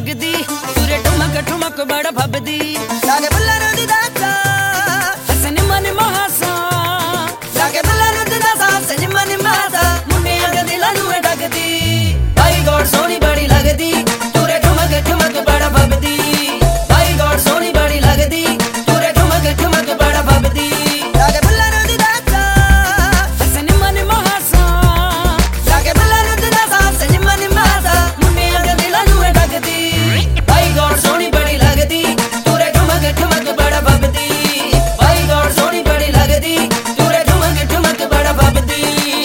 लगदी पूरे ठुमक ठुमक बड़ा फबदी लागे बुल्ला नु दी दासा हसन मन महासा लागे बुल्ला नु दी दासा सज मन मासा मुंडे अग दिला नु डगदी भाई गॉड सोनी बड़ी लगदी पूरे ठुमक ठुमक बड़ा फबदी भाई गॉड सोनी बड़ी लगदी पूरे ठुमक ठुमक बड़ा फबदी लागे बुल्ला नु दी दासा हसन मन महासा लागे बुल्ला नु दी दासा सज मन मासा मुंडे अग दिला नु डगदी भाई गॉड सोनी बड़ी लगदी पूरे ठुमक ठुमक बड़ा फबदी भाई गॉड सोनी बड़ी लगदी पूरे ठुमक ठुमक बड़ा फबदी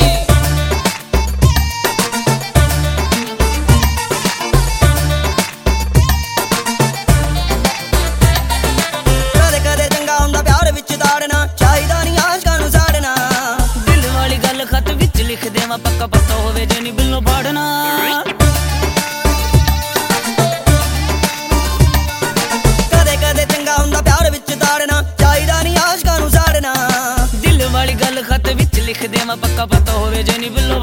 ਕਦੇ ਕਦੇ ਚੰਗਾ ਹੁੰਦਾ ਪਿਆਰ ਵਿੱਚ ਤਾੜਨਾ ਚਾਹੀਦਾ ਨਹੀਂ ਆਸ਼ਕਾਂ ਨੂੰ ਸਾੜਨਾ दिल वाली गल खत विच लिख देवा पक्का पता होवे जे नी बिल्लो फाड़ना ਕਦੇ ਕਦੇ ਚੰਗਾ ਹੁੰਦਾ ਪਿਆਰ ਵਿੱਚ ਤਾੜਨਾ ਚਾਹੀਦਾ ਨਹੀਂ ਆਸ਼ਕਾਂ ਨੂੰ ਸਾੜਨਾ दिल वाली गल खत विच लिख देवा पक्का पता होवे जे नी बिल्लो